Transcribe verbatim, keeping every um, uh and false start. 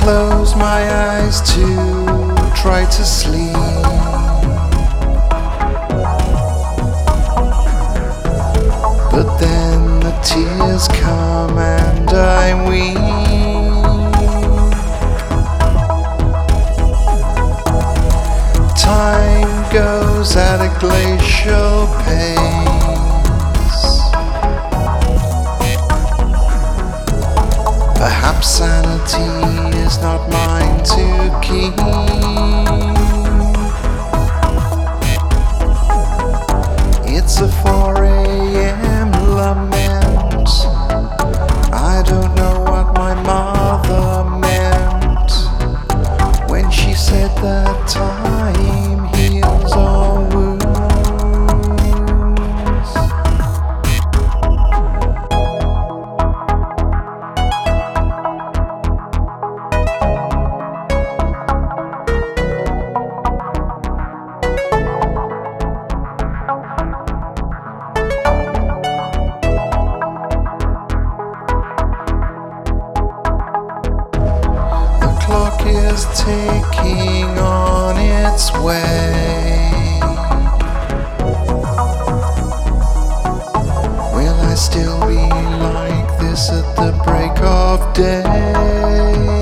close my eyes to try to sleep, but then the tears come and I weep. Time goes at a glacial pace. Perhaps sanity is not mine to keep. It's a four a.m. lament. I don't know what my mother meant when she said that time heals all wounds. Is taking on its way. Will I still be like this at the break of day?